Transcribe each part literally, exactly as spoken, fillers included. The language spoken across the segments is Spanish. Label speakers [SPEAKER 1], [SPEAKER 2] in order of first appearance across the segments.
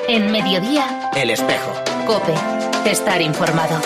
[SPEAKER 1] En Mediodía,
[SPEAKER 2] El Espejo.
[SPEAKER 1] COPE. Estar informado.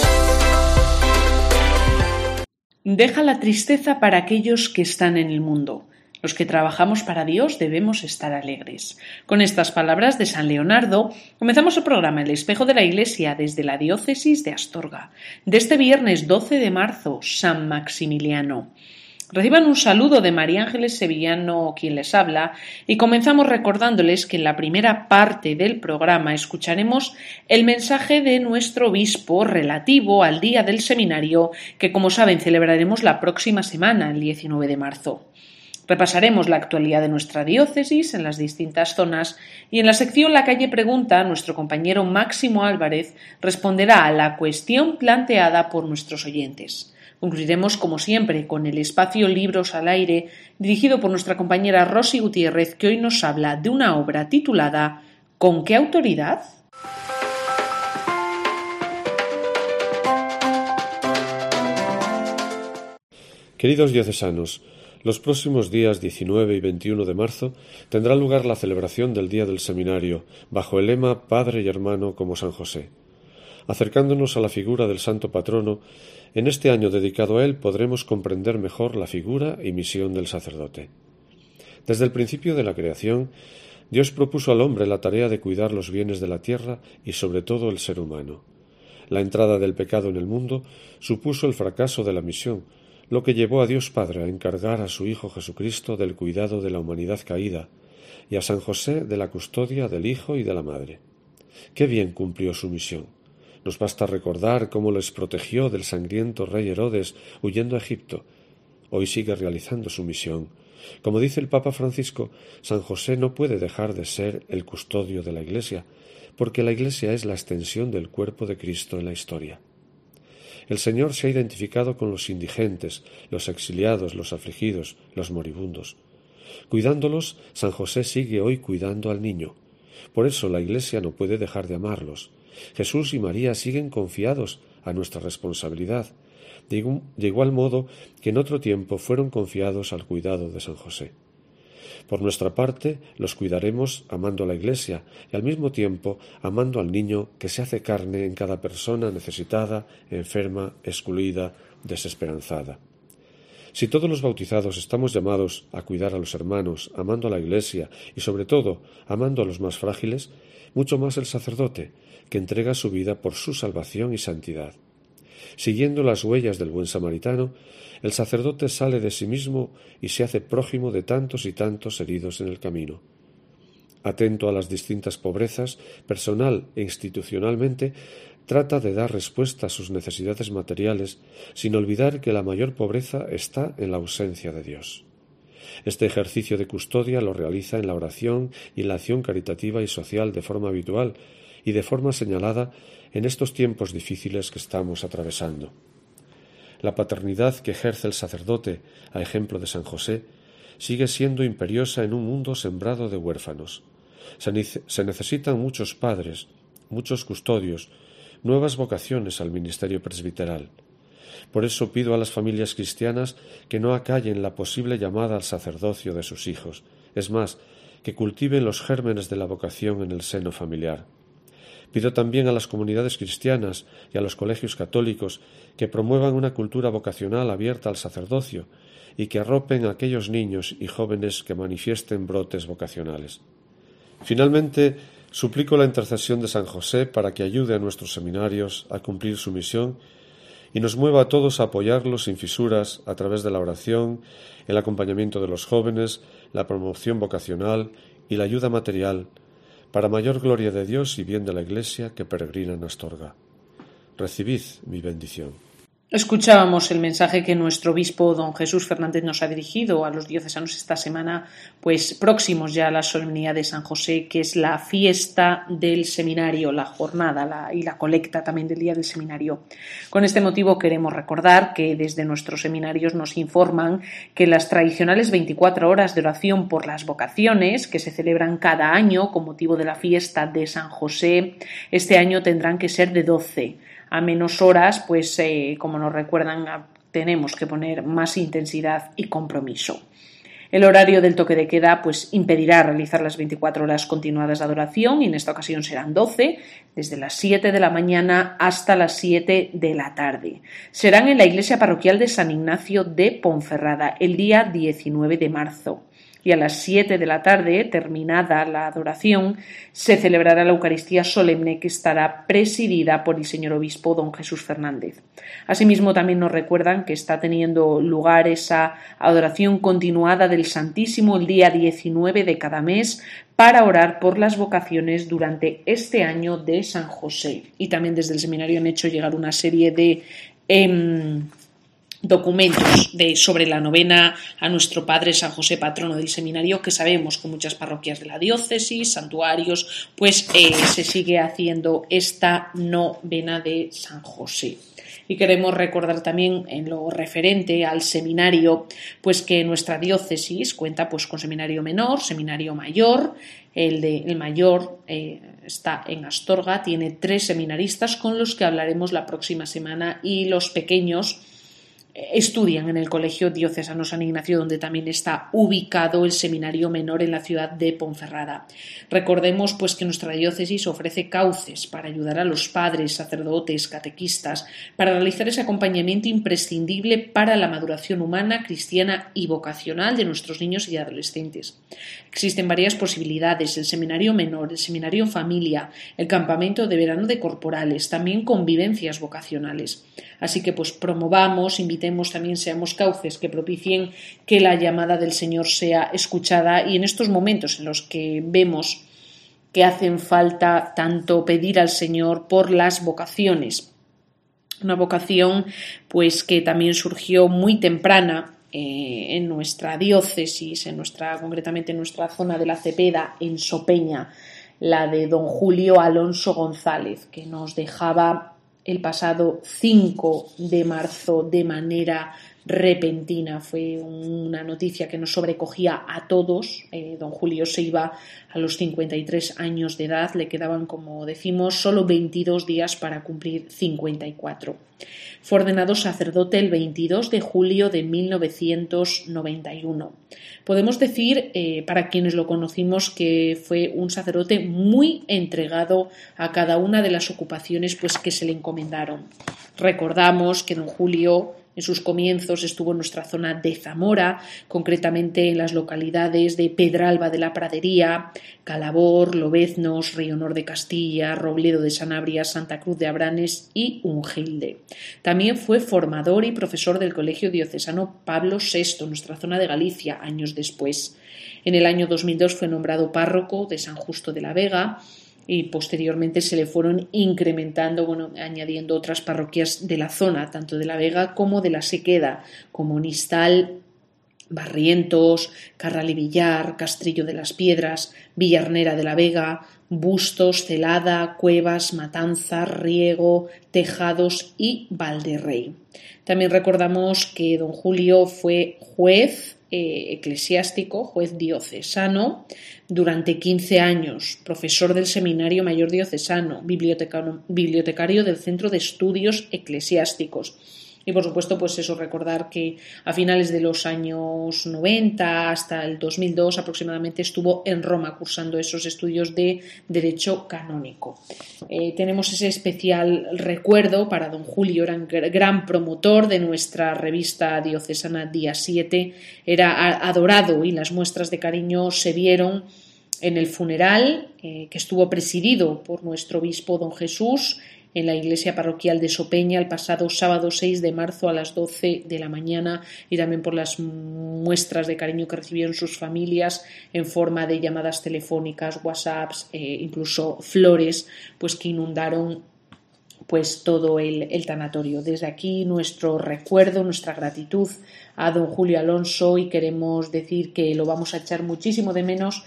[SPEAKER 3] Deja la tristeza para aquellos que están en el mundo. Los que trabajamos para Dios debemos estar alegres. Con estas palabras de San Leonardo, comenzamos el programa El Espejo de la Iglesia desde la diócesis de Astorga. De este viernes doce de marzo, San Maximiliano. Reciban un saludo de María Ángeles Sevillano, quien les habla, y comenzamos recordándoles que en la primera parte del programa escucharemos el mensaje de nuestro obispo relativo al Día del Seminario, que como saben celebraremos la próxima semana, el diecinueve de marzo. Repasaremos la actualidad de nuestra diócesis en las distintas zonas y en la sección La Calle Pregunta, nuestro compañero Máximo Álvarez responderá a la cuestión planteada por nuestros oyentes. Concluiremos, como siempre, con el espacio Libros al Aire, dirigido por nuestra compañera Rosy Gutiérrez, que hoy nos habla de una obra titulada ¿Con qué autoridad?
[SPEAKER 4] Queridos diocesanos, los próximos días diecinueve y veintiuno de marzo tendrá lugar la celebración del Día del Seminario, bajo el lema Padre y Hermano como San José. Acercándonos a la figura del Santo Patrono, en este año dedicado a él podremos comprender mejor la figura y misión del sacerdote. Desde el principio de la creación, Dios propuso al hombre la tarea de cuidar los bienes de la tierra y sobre todo el ser humano. La entrada del pecado en el mundo supuso el fracaso de la misión, lo que llevó a Dios Padre a encargar a su Hijo Jesucristo del cuidado de la humanidad caída y a San José de la custodia del Hijo y de la Madre. Qué bien cumplió su misión. Nos basta recordar cómo les protegió del sangriento rey Herodes huyendo a Egipto. Hoy sigue realizando su misión. Como dice el Papa Francisco, San José no puede dejar de ser el custodio de la Iglesia, porque la Iglesia es la extensión del cuerpo de Cristo en la historia. El Señor se ha identificado con los indigentes, los exiliados, los afligidos, los moribundos. Cuidándolos, San José sigue hoy cuidando al niño. Por eso la Iglesia no puede dejar de amarlos. Jesús y María siguen confiados a nuestra responsabilidad, de igual modo que en otro tiempo fueron confiados al cuidado de San José. Por nuestra parte, los cuidaremos amando a la Iglesia y al mismo tiempo amando al niño que se hace carne en cada persona necesitada, enferma, excluida, desesperanzada. Si todos los bautizados estamos llamados a cuidar a los hermanos, amando a la Iglesia y sobre todo amando a los más frágiles, mucho más el sacerdote, que entrega su vida por su salvación y santidad. Siguiendo las huellas del buen samaritano, el sacerdote sale de sí mismo y se hace prójimo de tantos y tantos heridos en el camino. Atento a las distintas pobrezas, personal e institucionalmente, trata de dar respuesta a sus necesidades materiales, sin olvidar que la mayor pobreza está en la ausencia de Dios. Este ejercicio de custodia lo realiza en la oración y en la acción caritativa y social de forma habitual y de forma señalada en estos tiempos difíciles que estamos atravesando. La paternidad que ejerce el sacerdote, a ejemplo de San José, sigue siendo imperiosa en un mundo sembrado de huérfanos. Se, ne- se necesitan muchos padres, muchos custodios, nuevas vocaciones al ministerio presbiteral. Por eso pido a las familias cristianas que no acallen la posible llamada al sacerdocio de sus hijos, es más, que cultiven los gérmenes de la vocación en el seno familiar. Pido también a las comunidades cristianas y a los colegios católicos que promuevan una cultura vocacional abierta al sacerdocio y que arropen a aquellos niños y jóvenes que manifiesten brotes vocacionales. Finalmente, suplico la intercesión de San José para que ayude a nuestros seminarios a cumplir su misión y nos mueva a todos a apoyarlos sin fisuras a través de la oración, el acompañamiento de los jóvenes, la promoción vocacional y la ayuda material, para mayor gloria de Dios y bien de la Iglesia que peregrina en Astorga. Recibid mi bendición.
[SPEAKER 3] Escuchábamos el mensaje que nuestro obispo don Jesús Fernández nos ha dirigido a los diocesanos esta semana, pues próximos ya a la solemnidad de San José, que es la fiesta del seminario, la jornada la, y la colecta también del Día del Seminario. Con este motivo queremos recordar que desde nuestros seminarios nos informan que las tradicionales veinticuatro horas de oración por las vocaciones, que se celebran cada año con motivo de la fiesta de San José, este año tendrán que ser de doce. A menos horas, pues eh, como nos recuerdan, tenemos que poner más intensidad y compromiso. El horario del toque de queda pues impedirá realizar las veinticuatro horas continuadas de adoración y en esta ocasión serán doce, desde las siete de la mañana hasta las siete de la tarde. Serán en la iglesia parroquial de San Ignacio de Ponferrada el día diecinueve de marzo. Y a las siete de la tarde, terminada la adoración, se celebrará la Eucaristía solemne que estará presidida por el señor obispo don Jesús Fernández. Asimismo, también nos recuerdan que está teniendo lugar esa adoración continuada del Santísimo el día diecinueve de cada mes para orar por las vocaciones durante este año de San José. Y también desde el seminario han hecho llegar una serie de Eh, documentos de, sobre la novena a nuestro Padre San José, patrono del seminario, que sabemos que muchas parroquias de la diócesis, santuarios, pues eh, se sigue haciendo esta novena de San José. Y queremos recordar también en lo referente al seminario, pues que nuestra diócesis cuenta pues con seminario menor, seminario mayor. El, de, el mayor eh, está en Astorga, tiene tres seminaristas con los que hablaremos la próxima semana y los pequeños estudian en el Colegio Diocesano San Ignacio, donde también está ubicado el seminario menor en la ciudad de Ponferrada. Recordemos pues que nuestra diócesis ofrece cauces para ayudar a los padres, sacerdotes, catequistas, para realizar ese acompañamiento imprescindible para la maduración humana, cristiana y vocacional de nuestros niños y adolescentes. Existen varias posibilidades: el seminario menor, el seminario en familia, el campamento de verano de corporales, también convivencias vocacionales. Así que pues promovamos, invitemos, también seamos cauces que propicien que la llamada del Señor sea escuchada, y en estos momentos en los que vemos que hacen falta tanto pedir al Señor por las vocaciones. Una vocación pues que también surgió muy temprana eh, en nuestra diócesis, en nuestra, concretamente en nuestra zona de la Cepeda, en Sopeña, la de don Julio Alonso González, que nos dejaba el pasado cinco de marzo de manera repentina. Fue una noticia que nos sobrecogía a todos. Eh, don Julio se iba a los cincuenta y tres años de edad, le quedaban, como decimos, solo veintidós días para cumplir cincuenta y cuatro. Fue ordenado sacerdote el veintidós de julio de mil novecientos noventa y uno. Podemos decir, eh, para quienes lo conocimos, que fue un sacerdote muy entregado a cada una de las ocupaciones pues, que se le encomendaron. Recordamos que don Julio en sus comienzos estuvo en nuestra zona de Zamora, concretamente en las localidades de Pedralba de la Pradería, Calabor, Lobeznos, Rionor de Castilla, Robledo de Sanabria, Santa Cruz de Abranes y Ungilde. También fue formador y profesor del Colegio Diocesano Pablo sexto, en nuestra zona de Galicia, años después. En el año dos mil dos fue nombrado párroco de San Justo de la Vega, y posteriormente se le fueron incrementando, bueno, añadiendo otras parroquias de la zona, tanto de la Vega como de la Sequeda, como Nistal, Barrientos, Carral y Villar, Castrillo de las Piedras, Villarnera de la Vega, Bustos, Celada, Cuevas, Matanza, Riego, Tejados y Valderrey. También recordamos que don Julio fue juez eh, eclesiástico, juez diocesano, durante quince años, profesor del Seminario Mayor Diocesano, bibliotecario, bibliotecario del Centro de Estudios Eclesiásticos. Y por supuesto, pues eso, recordar que a finales de los años noventa hasta el dos mil dos aproximadamente estuvo en Roma cursando esos estudios de Derecho Canónico. Eh, tenemos ese especial recuerdo para don Julio, era un gran promotor de nuestra revista diocesana Día siete, era adorado y las muestras de cariño se vieron en el funeral eh, que estuvo presidido por nuestro obispo don Jesús en la iglesia parroquial de Sopeña el pasado sábado seis de marzo a las doce de la mañana, y también por las muestras de cariño que recibieron sus familias en forma de llamadas telefónicas, whatsapps, eh, incluso flores, pues que inundaron pues todo el, el tanatorio. Desde aquí nuestro recuerdo, nuestra gratitud a don Julio Alonso, y queremos decir que lo vamos a echar muchísimo de menos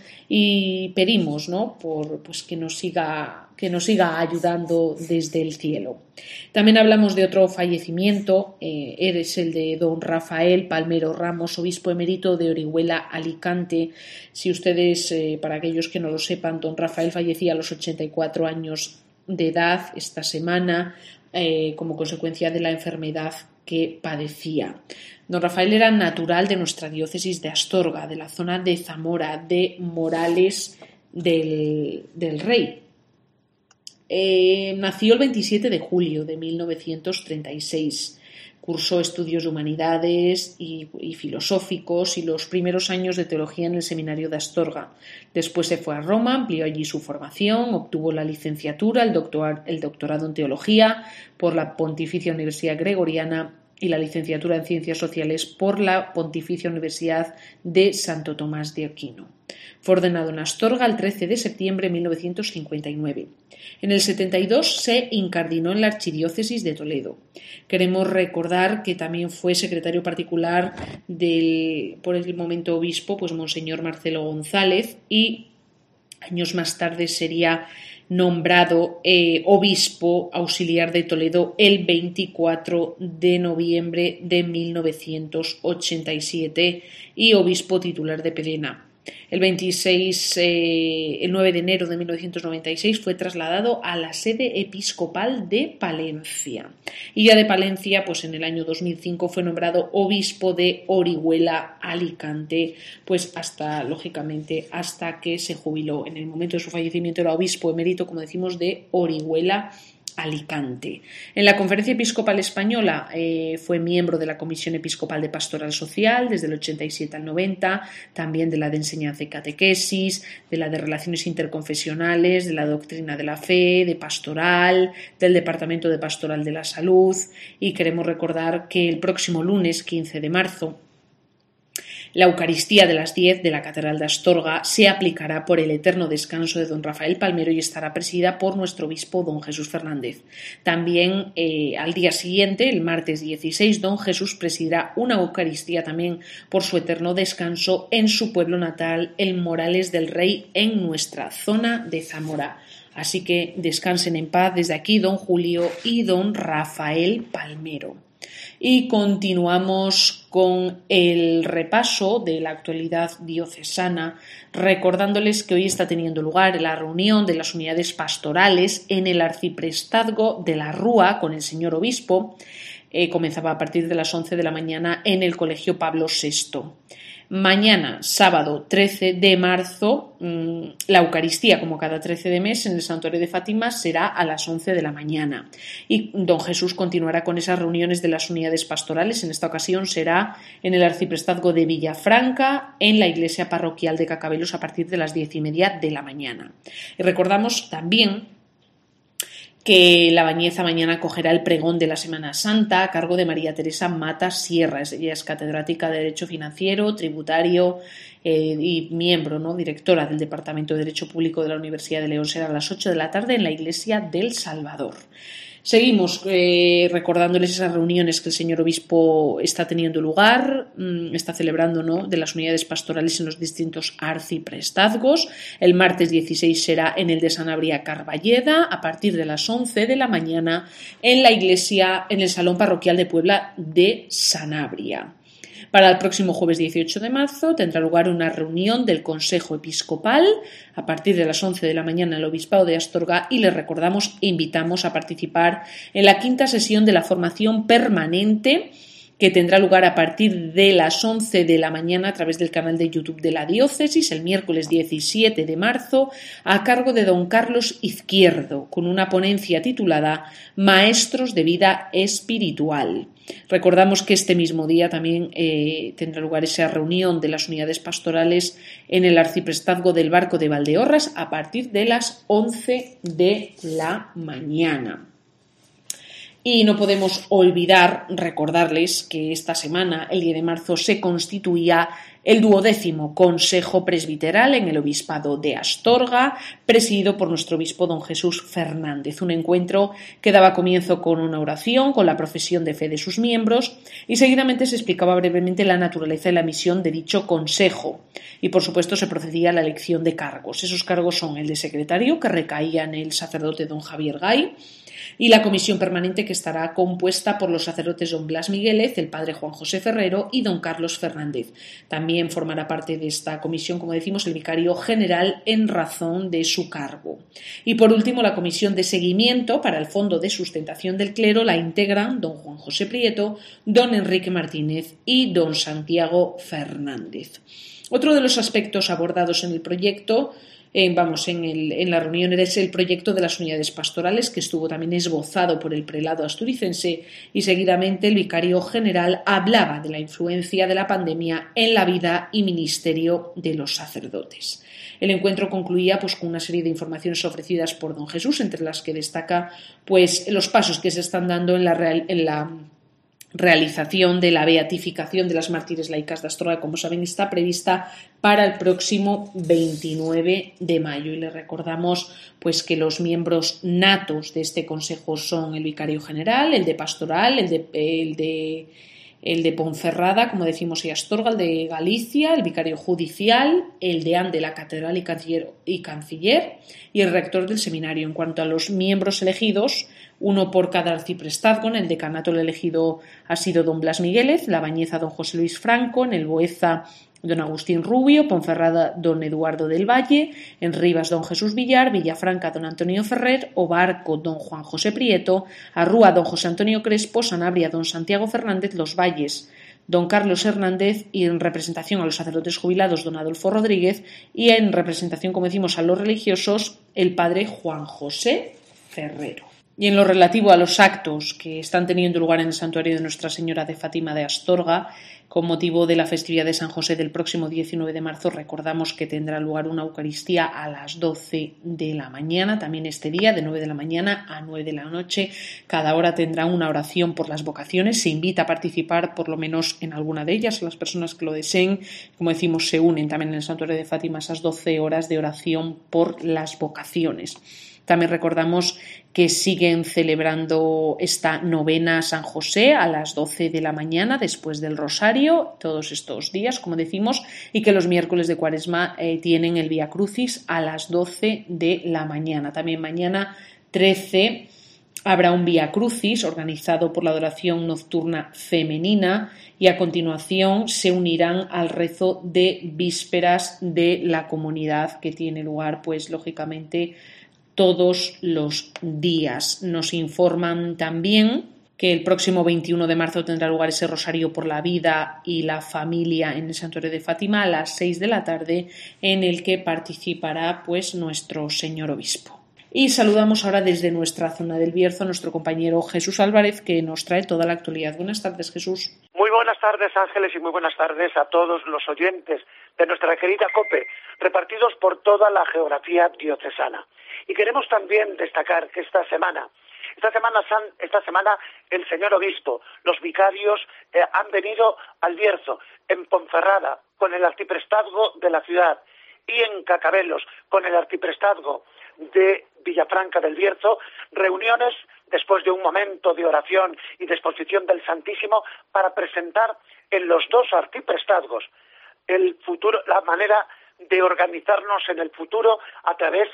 [SPEAKER 3] y pedimos, ¿no?, por pues que nos siga que nos siga ayudando desde el cielo. También hablamos de otro fallecimiento, eh, es el de don Rafael Palmero Ramos, obispo emérito de Orihuela, Alicante. Si ustedes, eh, para aquellos que no lo sepan, don Rafael fallecía a los ochenta y cuatro años de edad esta semana eh, como consecuencia de la enfermedad que padecía. Don Rafael era natural de nuestra diócesis de Astorga, de la zona de Zamora, de Morales del, del Rey. Eh, nació el veintisiete de julio de mil novecientos treinta y seis. Cursó estudios de humanidades y, y filosóficos y los primeros años de teología en el seminario de Astorga. Después se fue a Roma, amplió allí su formación, obtuvo la licenciatura, el, doctor, el doctorado en teología por la Pontificia Universidad Gregoriana y la licenciatura en Ciencias Sociales por la Pontificia Universidad de Santo Tomás de Aquino. Fue ordenado en Astorga el trece de septiembre de mil novecientos cincuenta y nueve. En el setenta y dos se incardinó en la Archidiócesis de Toledo. Queremos recordar que también fue secretario particular del, por el momento obispo, pues Monseñor Marcelo González, y años más tarde sería nombrado eh, obispo auxiliar de Toledo el veinticuatro de noviembre de mil novecientos ochenta y siete y obispo titular de Pedena. El veintiséis, eh, el nueve de enero de mil novecientos noventa y seis fue trasladado a la sede episcopal de Palencia. Y ya de Palencia, pues en el año dos mil cinco fue nombrado obispo de Orihuela, Alicante, pues hasta, lógicamente, hasta que se jubiló. En el momento de su fallecimiento era obispo emérito, como decimos, de Orihuela, Alicante. En la Conferencia Episcopal Española eh, fue miembro de la Comisión Episcopal de Pastoral Social desde el ochenta y siete al noventa, también de la de Enseñanza y Catequesis, de la de Relaciones Interconfesionales, de la Doctrina de la Fe, de Pastoral, del Departamento de Pastoral de la Salud, y queremos recordar que el próximo lunes quince de marzo la Eucaristía de las diez de la Catedral de Astorga se aplicará por el eterno descanso de don Rafael Palmero y estará presidida por nuestro obispo don Jesús Fernández. También eh, al día siguiente, el martes dieciséis, don Jesús presidirá una Eucaristía también por su eterno descanso en su pueblo natal, en Morales del Rey, en nuestra zona de Zamora. Así que descansen en paz desde aquí don Julio y don Rafael Palmero. Y continuamos con el repaso de la actualidad diocesana, recordándoles que hoy está teniendo lugar la reunión de las unidades pastorales en el arciprestazgo de la Rúa con el señor obispo. Eh, comenzaba a partir de las once de la mañana en el Colegio Pablo sexto. Mañana, sábado trece de marzo, la Eucaristía, como cada trece de mes, en el Santuario de Fátima será a las once de la mañana. Y don Jesús continuará con esas reuniones de las unidades pastorales. En esta ocasión será en el arciprestazgo de Villafranca, en la iglesia parroquial de Cacabelos, a partir de las diez y media de la mañana. Y recordamos también que la Bañeza mañana acogerá el pregón de la Semana Santa a cargo de María Teresa Mata Sierra. Ella es catedrática de Derecho Financiero, Tributario eh, y miembro, ¿no?, directora del Departamento de Derecho Público de la Universidad de León. Será a las ocho de la tarde en la Iglesia del Salvador. Seguimos eh, recordándoles esas reuniones que el señor obispo está teniendo lugar, mmm, está celebrando, ¿no?, de las unidades pastorales en los distintos arciprestazgos. El martes dieciséis será en el de Sanabria Carballeda a partir de las once de la mañana en la iglesia, en el Salón Parroquial de Puebla de Sanabria. Para el próximo jueves dieciocho de marzo tendrá lugar una reunión del Consejo Episcopal a partir de las once de la mañana en el Obispado de Astorga y les recordamos e invitamos a participar en la quinta sesión de la formación permanente que tendrá lugar a partir de las once de la mañana a través del canal de YouTube de la Diócesis el miércoles diecisiete de marzo a cargo de don Carlos Izquierdo con una ponencia titulada Maestros de Vida Espiritual. Recordamos que este mismo día también eh, tendrá lugar esa reunión de las unidades pastorales en el arciprestazgo del Barco de Valdeorras a partir de las once de la mañana. Y no podemos olvidar recordarles que esta semana, el diez de marzo, se constituía el duodécimo Consejo Presbiteral en el Obispado de Astorga, presidido por nuestro obispo don Jesús Fernández. Un encuentro que daba comienzo con una oración, con la profesión de fe de sus miembros, y seguidamente se explicaba brevemente la naturaleza y la misión de dicho consejo. Y por supuesto se procedía a la elección de cargos. Esos cargos son el de secretario, que recaía en el sacerdote don Javier Gay, Y la comisión permanente, que estará compuesta por los sacerdotes don Blas Miguélez, el padre Juan José Ferrero y don Carlos Fernández. También formará parte de esta comisión, como decimos, el vicario general en razón de su cargo. Y por último, la comisión de seguimiento para el Fondo de Sustentación del Clero la integran don Juan José Prieto, don Enrique Martínez y don Santiago Fernández. Otro de los aspectos abordados en el proyecto Eh, vamos, en, el, en la reunión es el proyecto de las unidades pastorales, que estuvo también esbozado por el prelado asturicense, y seguidamente el vicario general hablaba de la influencia de la pandemia en la vida y ministerio de los sacerdotes. El encuentro concluía pues con una serie de informaciones ofrecidas por don Jesús, entre las que destaca pues los pasos que se están dando en la, real, en la realización de la beatificación de las mártires laicas de Astorga. Como saben, está prevista para el próximo veintinueve de mayo, y les recordamos pues que los miembros natos de este consejo son el vicario general, el de pastoral, el de, el de, el de Ponferrada, como decimos, y Astorga, el de Galicia, el vicario judicial, el deán de la catedral y canciller, y canciller y el rector del seminario. En cuanto a los miembros elegidos, uno por cada arciprestazgo. En el decanato el elegido ha sido don Blas Miguélez, la Bañeza don José Luis Franco, en el Boeza don Agustín Rubio, Ponferrada don Eduardo del Valle, en Rivas don Jesús Villar, Villafranca don Antonio Ferrer, Obarco don Juan José Prieto, Arrúa don José Antonio Crespo, Sanabria don Santiago Fernández, Los Valles don Carlos Hernández, y en representación a los sacerdotes jubilados don Adolfo Rodríguez, y en representación, como decimos, a los religiosos, el padre Juan José Ferrero. Y en lo relativo a los actos que están teniendo lugar en el santuario de Nuestra Señora de Fátima de Astorga, con motivo de la festividad de San José del próximo diecinueve de marzo, recordamos que tendrá lugar una Eucaristía a las doce de la mañana, también este día, de nueve de la mañana a nueve de la noche. Cada hora tendrá una oración por las vocaciones. Se invita a participar por lo menos en alguna de ellas a las personas que lo deseen. Como decimos, se unen también en el santuario de Fátima esas doce horas de oración por las vocaciones. También recordamos que siguen celebrando esta novena a San José a las doce de la mañana después del rosario, todos estos días, como decimos, y que los miércoles de Cuaresma eh, tienen el Vía Crucis a las doce de la mañana. También mañana trece habrá un Vía Crucis organizado por la adoración nocturna femenina, y a continuación se unirán al rezo de vísperas de la comunidad, que tiene lugar, pues lógicamente, todos los días. Nos informan también que el próximo veintiuno de marzo tendrá lugar ese rosario por la vida y la familia en el santuario de Fátima a las seis de la tarde, en el que participará pues nuestro señor obispo. Y saludamos ahora desde nuestra zona del Bierzo a nuestro compañero Jesús Álvarez, que nos trae toda la actualidad. Buenas tardes, Jesús.
[SPEAKER 2] Muy buenas tardes, Ángeles, y muy buenas tardes a todos los oyentes de nuestra querida COPE, repartidos por toda la geografía diocesana. Y queremos también destacar que esta semana, esta semana, esta semana el señor obispo, los vicarios eh, han venido al Bierzo, en Ponferrada, con el arciprestazgo de la ciudad, y en Cacabelos, con el arciprestazgo de Villafranca del Bierzo, reuniones después de un momento de oración y de exposición del Santísimo para presentar en los dos arciprestazgos el futuro, la manera de organizarnos en el futuro a través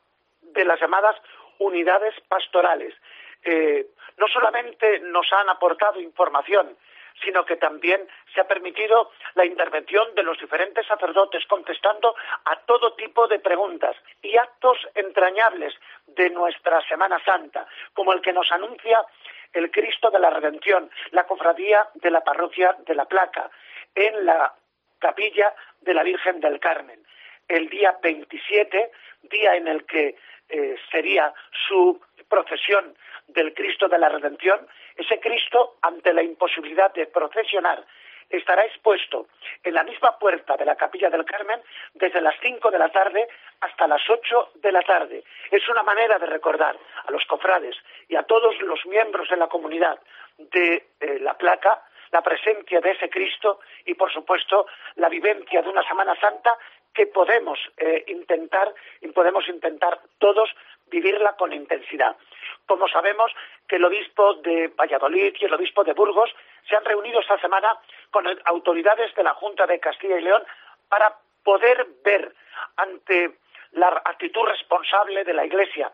[SPEAKER 2] de las llamadas unidades pastorales. Eh, no solamente nos han aportado información, sino que también se ha permitido la intervención de los diferentes sacerdotes contestando a todo tipo de preguntas y actos entrañables de nuestra Semana Santa, como el que nos anuncia el Cristo de la Redención, la cofradía de la parroquia de La Placa, en la capilla de la Virgen del Carmen, el día veintisiete, día en el que eh, sería su procesión del Cristo de la Redención. Ese Cristo, ante la imposibilidad de procesionar, estará expuesto en la misma puerta de la Capilla del Carmen desde las cinco de la tarde hasta las ocho de la tarde. Es una manera de recordar a los cofrades y a todos los miembros de la comunidad de eh, La Placa la presencia de ese Cristo y, por supuesto, la vivencia de una Semana Santa que podemos eh, intentar y podemos intentar todos vivirla con intensidad. Como sabemos que el obispo de Valladolid y el obispo de Burgos se han reunido esta semana con autoridades de la Junta de Castilla y León para poder ver, ante la actitud responsable de la Iglesia,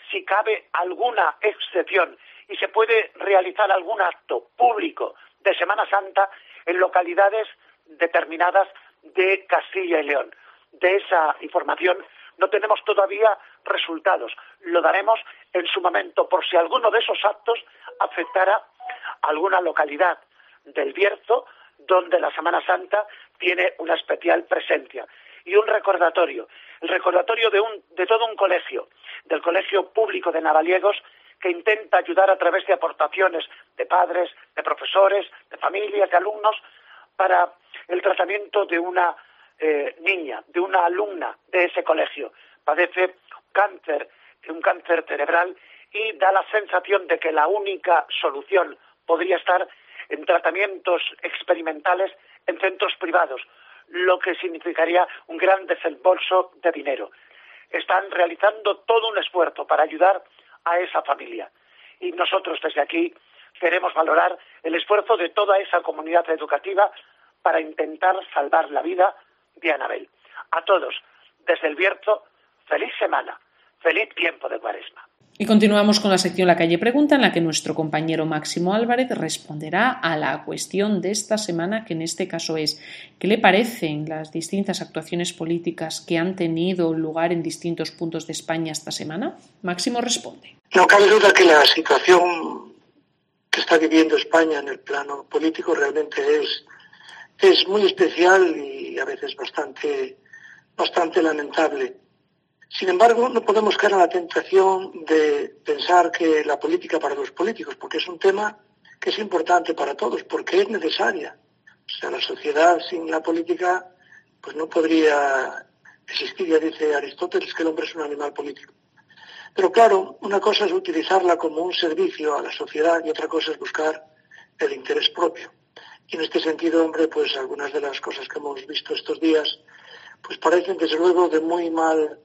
[SPEAKER 2] si cabe alguna excepción y se puede realizar algún acto público de Semana Santa en localidades determinadas de Castilla y León. De esa información no tenemos todavía resultados. Lo daremos en su momento por si alguno de esos actos afectara a alguna localidad del Bierzo donde la Semana Santa tiene una especial presencia. Y un recordatorio, el recordatorio de, un, de todo un colegio, del Colegio Público de Navaliegos, que intenta ayudar a través de aportaciones de padres, de profesores, de familias, de alumnos, para el tratamiento de una eh, niña, de una alumna de ese colegio. Padece cáncer, un cáncer cerebral, y da la sensación de que la única solución podría estar en tratamientos experimentales en centros privados, lo que significaría un gran desembolso de dinero. Están realizando todo un esfuerzo para ayudar a esa familia. Y nosotros desde aquí queremos valorar el esfuerzo de toda esa comunidad educativa para intentar salvar la vida de Anabel. A todos, desde el Bierzo, feliz semana, feliz tiempo de Cuaresma.
[SPEAKER 3] Y continuamos con la sección La Calle Pregunta, en la que nuestro compañero Máximo Álvarez responderá a la cuestión de esta semana, que en este caso es: ¿qué le parecen las distintas actuaciones políticas que han tenido lugar en distintos puntos de España esta semana? Máximo responde.
[SPEAKER 5] No cabe duda que la situación que está viviendo España en el plano político realmente es, es muy especial y a veces bastante, bastante lamentable. Sin embargo, no podemos caer en la tentación de pensar que la política para los políticos, porque es un tema que es importante para todos, porque es necesaria. O sea, la sociedad sin la política pues no podría existir. Ya dice Aristóteles que el hombre es un animal político. Pero claro, una cosa es utilizarla como un servicio a la sociedad y otra cosa es buscar el interés propio. Y en este sentido, hombre, pues algunas de las cosas que hemos visto estos días pues parecen desde luego de muy mal...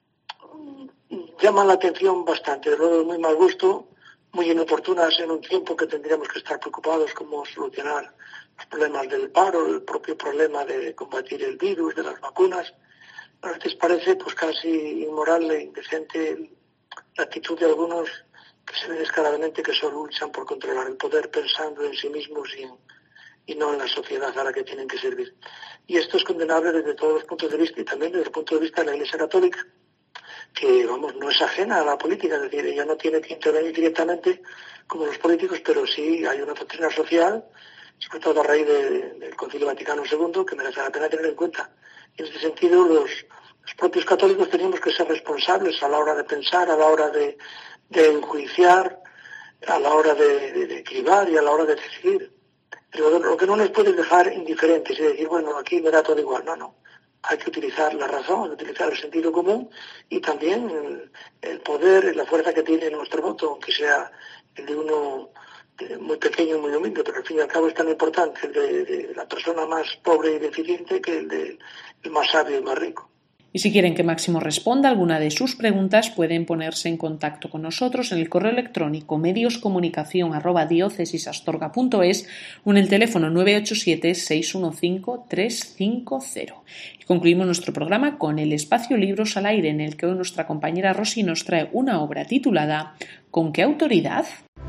[SPEAKER 5] llaman la atención bastante, de luego de muy mal gusto, muy inoportunas en un tiempo que tendríamos que estar preocupados como solucionar los problemas del paro, el propio problema de combatir el virus, de las vacunas. A veces parece pues casi inmoral e indecente la actitud de algunos que se ve descaradamente que solo luchan por controlar el poder pensando en sí mismos y, en, y no en la sociedad a la que tienen que servir. Y esto es condenable desde todos los puntos de vista y también desde el punto de vista de la Iglesia Católica, que vamos no es ajena a la política, es decir, ella no tiene que intervenir directamente como los políticos, pero sí hay una doctrina social, sobre todo a raíz de, del Concilio Vaticano segundo, que merece la pena tener en cuenta. Y en este sentido, los, los propios católicos tenemos que ser responsables a la hora de pensar, a la hora de, de enjuiciar, a la hora de, de, de cribar y a la hora de decidir. Pero lo que no nos puede dejar indiferentes y decir, bueno, aquí me da todo igual. No, no. Hay que utilizar la razón, utilizar el sentido común y también el, el poder, la fuerza que tiene nuestro voto, aunque sea el de uno de, muy pequeño y muy humilde, pero al fin y al cabo es tan importante el de, de la persona más pobre y deficiente que el de el más sabio y más rico.
[SPEAKER 3] Y si quieren que Máximo responda a alguna de sus preguntas, pueden ponerse en contacto con nosotros en el correo electrónico medioscomunicación arroba diócesisastorga punto es o en el teléfono nueve ocho siete, seis uno cinco, tres cinco cero. Y concluimos nuestro programa con el espacio Libros al Aire, en el que hoy nuestra compañera Rosy nos trae una obra titulada ¿Con qué autoridad?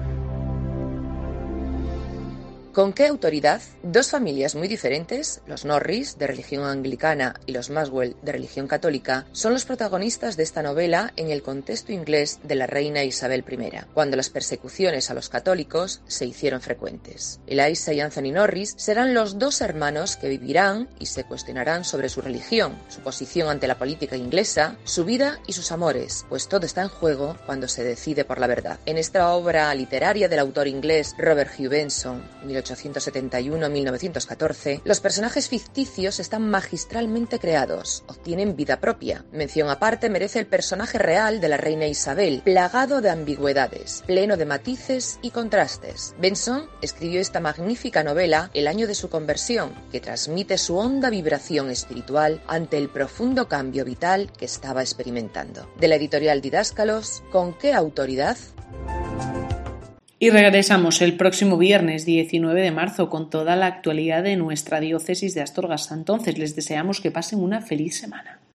[SPEAKER 6] ¿Con qué autoridad? Dos familias muy diferentes, los Norris, de religión anglicana, y los Maxwell, de religión católica, son los protagonistas de esta novela en el contexto inglés de la reina Isabel primera, cuando las persecuciones a los católicos se hicieron frecuentes. Eliza y Anthony Norris serán los dos hermanos que vivirán y se cuestionarán sobre su religión, su posición ante la política inglesa, su vida y sus amores, pues todo está en juego cuando se decide por la verdad. En esta obra literaria del autor inglés Robert Hugh Benson, mil ochocientos setenta y uno a mil novecientos catorce, los personajes ficticios están magistralmente creados, obtienen vida propia. Mención aparte merece el personaje real de la reina Isabel, plagado de ambigüedades, pleno de matices y contrastes. Benson escribió esta magnífica novela el año de su conversión, que transmite su honda vibración espiritual ante el profundo cambio vital que estaba experimentando. De la editorial Didáscalos, ¿con qué autoridad?
[SPEAKER 3] Y regresamos el próximo viernes diecinueve de marzo con toda la actualidad de nuestra diócesis de Astorga. Hasta entonces les deseamos que pasen una feliz semana.